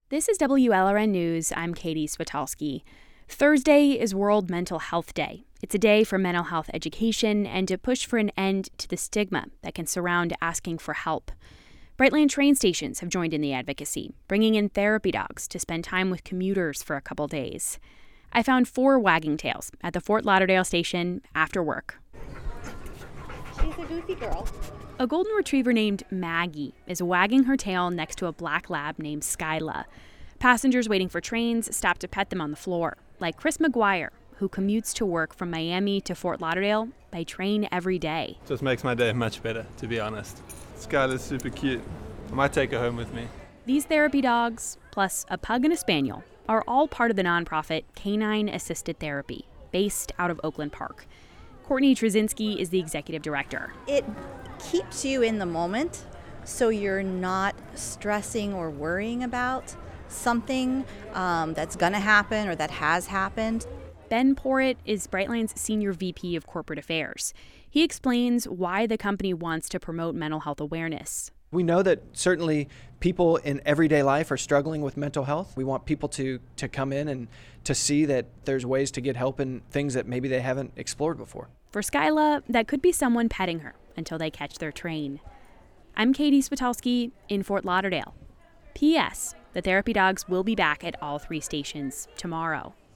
This is WLRN News. I'm Katie Switalski. Thursday is World Mental Health Day. It's a day for mental health education and to push for an end to the stigma that can surround asking for help. Brightland train stations have joined in the advocacy, bringing in therapy dogs to spend time with commuters for a couple days. I found 4 wagging tails at the Fort Lauderdale station after work. She's a goofy girl. A golden retriever named Maggie is wagging her tail next to a black lab named Skyla. Passengers waiting for trains stop to pet them on the floor, like Chris McGuire, who commutes to work from Miami to Fort Lauderdale by train every day. Just makes my day much better, to be honest. Skyla's super cute. I might take her home with me. These therapy dogs, plus a pug and a spaniel, are all part of the nonprofit Canine Assisted Therapy, based out of Oakland Park. Courtney Trzynski is the executive director. It keeps you in the moment, so you're not stressing or worrying about something that's going to happen or that has happened. Ben Porritt is Brightline's Senior VP of Corporate Affairs. He explains why the company wants to promote mental health awareness. We know that certainly people in everyday life are struggling with mental health. We want people to come in and to see that there's ways to get help in things that maybe they haven't explored before. For Skyla, that could be someone petting her until they catch their train. I'm Katie Switalski in Fort Lauderdale. P.S. The therapy dogs will be back at all 3 stations tomorrow.